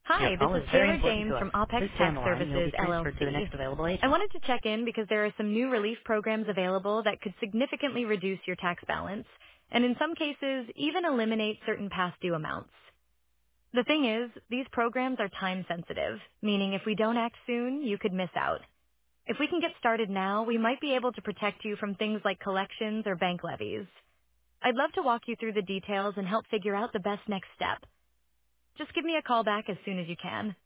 Your Hi, this call is is very Taylor important James to us. from Opex Please stay on Tax the line and you'll Services, be transferred to the LLC. next available I agent. wanted to check in because there are some new relief programs available that could significantly reduce your tax balance, and in some cases, even eliminate certain past due amounts. The thing is, these programs are time sensitive, meaning if we don't act soon, you could miss out. If we can get started now, we might be able to protect you from things like collections or bank levies. I'd love to walk you through the details and help figure out the best next step. Just give me a call back as soon as you can.